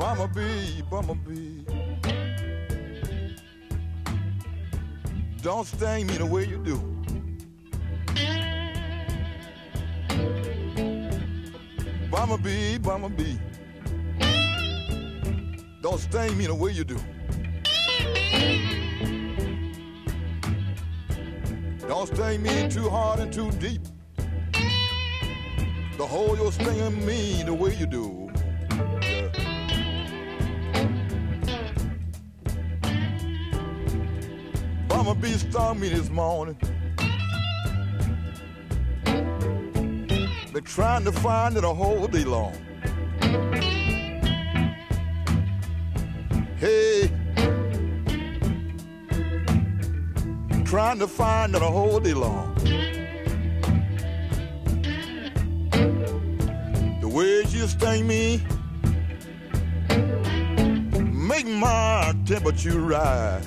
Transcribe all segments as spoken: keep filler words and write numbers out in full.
Bumblebee, bumblebee, don't sting me the way you do. Bumblebee, bumblebee, don't sting me the way you do. Don't sting me too hard and too deep. The hole you're stinging me the way you do. Yeah. Bumblebee stung me this morning. Been trying to find it a whole day long. Hey, trying to find it a whole day long. The way you sting me make my temperature rise.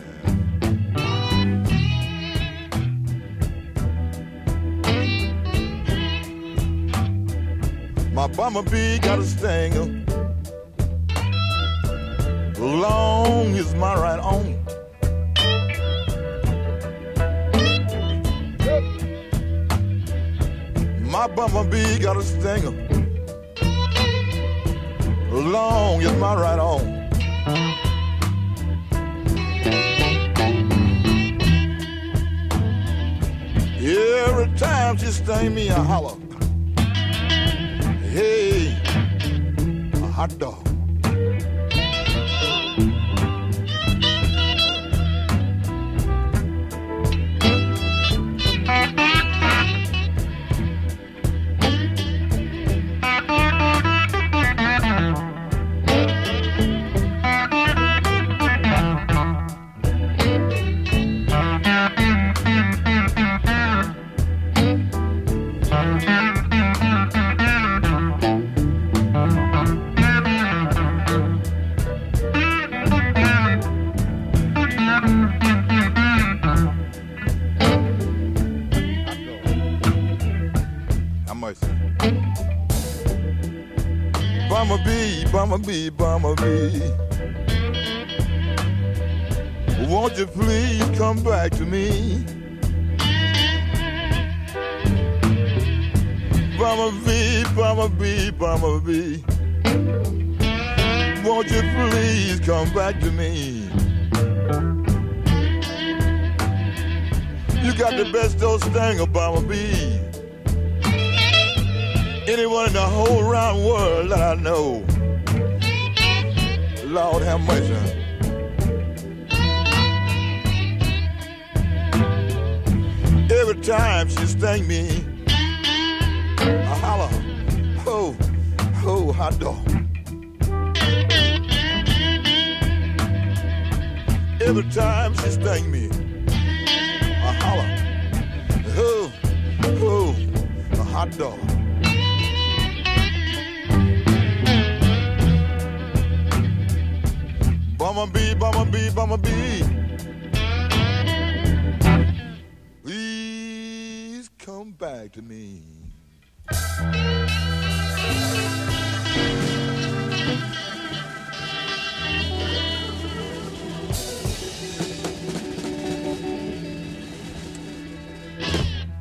My bumblebee got a stinger long as my right arm. My bumblebee got a stinger long as my right arm. Every time she sting me, I holler, hey, a hot dog. Bumblebee, bumblebee, bumblebee, won't you please come back to me? Bumblebee, bumblebee, bumblebee, won't you please come back to me? You got the best old stinger, bumblebee. Anyone in the whole round world that I know. Lord have mercy. Every time she sting me, I holler, ho, ho, hot dog. Every time she sting me, I holler, ho, ho, a hot dog. Bumblebee, bumblebee, bumblebee, please come back to me.